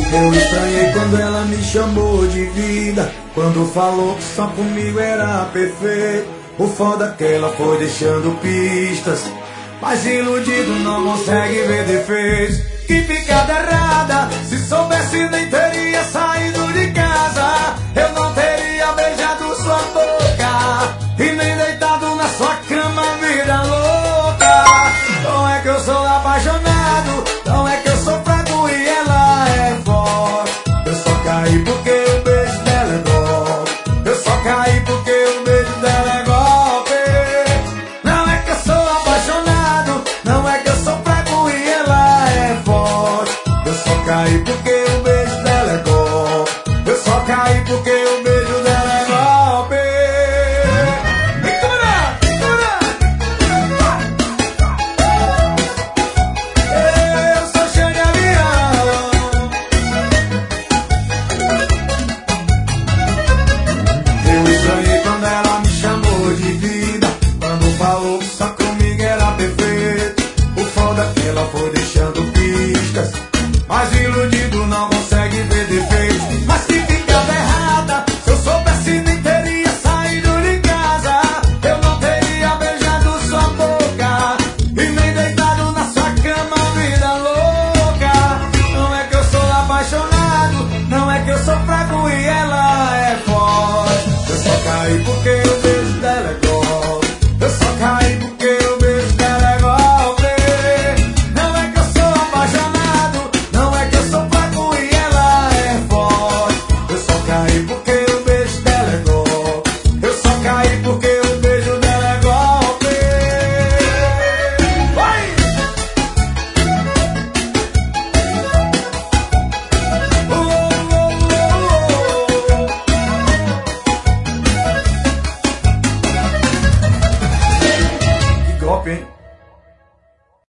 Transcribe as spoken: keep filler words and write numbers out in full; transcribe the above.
Eu estranhei quando ela me chamou de vida, quando falou que só comigo era perfeito. O foda que ela foi deixando pistas, mas iludido não consegue ver defeitos. Que picada errada, se soubesse nem teria saído de casa. Eu não teria beijado sua boca e nem deitado na sua cama, vida louca. Não é que eu sou apaixonado, não é que eu sou fraco e ela é forte. Eu só caí porque o beijo dela é golpe. Eu só caí porque o beijo dela é golpe. Não é que eu sou apaixonado, não é que eu sou fraco e ela é forte. Eu só caí porque o beijo dela é golpe. Eu só caí porque o beijo dela é golpe. E cura, cura. Eu sou cheio de avião. Eu estranhei quando ela me chamou de vida, quando falou que só comigo era perfeito. O foda é que ela foi deixando pistas, mas iludido não consegue ver